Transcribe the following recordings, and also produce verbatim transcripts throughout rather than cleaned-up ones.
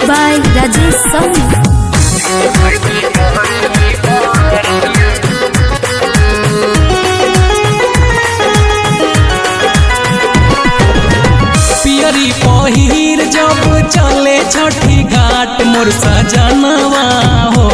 by Rajesh Sawhney. पियरी पहिर जब चले छठी घाट मोर सजनवा हो।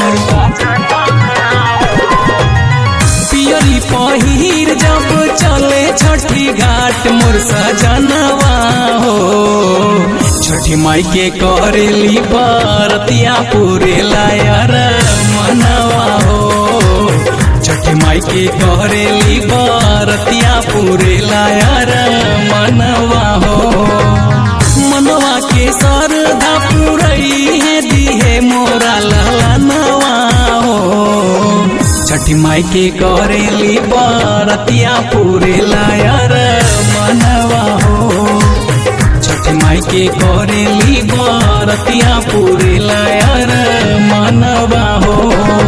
पियरी पहिर जब चले छठी घाट मोर सजनवा हो। छठी माई के करेली बरतिया पूरे लायर मनवा हो। छठी माई के करेली बरतिया पूरे लायर मनवा हो। मनवा के सरधा पुरई है दिहे मोरा ललनवा हो। छठी माई के करेली बरतिया पूरे लायर मनवा हो। छठी माई के करेली बरतिया पूरे लायर मनवा हो।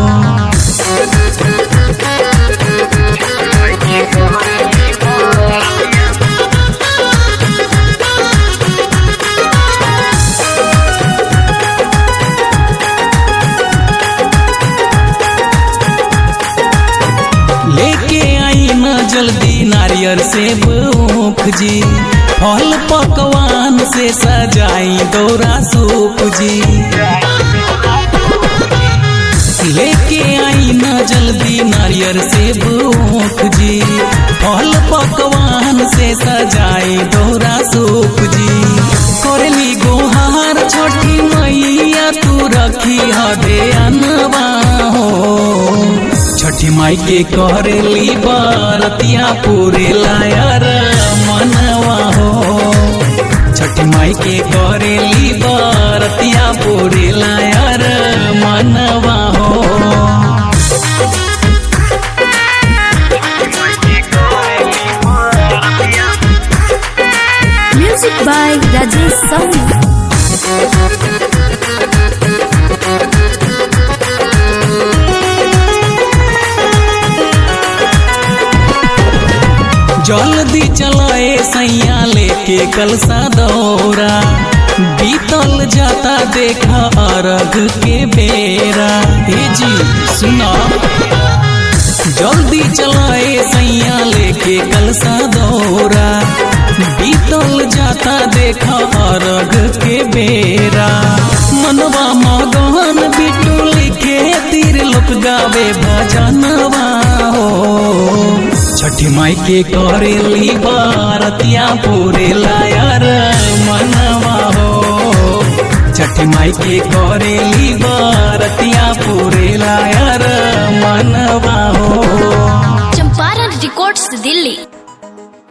लेके आई न जल्दी नारियर से भूख जी। फल पकवान से सजाई दौरा सूप जी। लेके आई न जल्दी नारियर से भूख जी। फल पकवान से सजाई दौरा सूप जी। करेली गोहार छोटी मैया तू रखी हदे अनवा हो। छठी माई के करेली बरतिया पूरे लायर मनवा हो। छठी माई के करेली बरतिया पूरे लायर मनवा हो। Music by Rajesh Sawhney. जल्दी चलाए सैया लेके कलसा दौरा। बीतल जाता देखा अरग के बेरा। हे जी सुना जल्दी चलाए सैया लेके कलसा दौरा। बीतल जाता देखा अरग के बेरा। मनवा मगन बिटू लिखे तीर लोक गावे भजनवा हो। छठी माई के करेली बरतिया पूरे लायर मनवा हो। छठी माई के करेली बरतिया पूरे लायर मनवा हो। चंपारण रिकॉर्ड्स दिल्ली।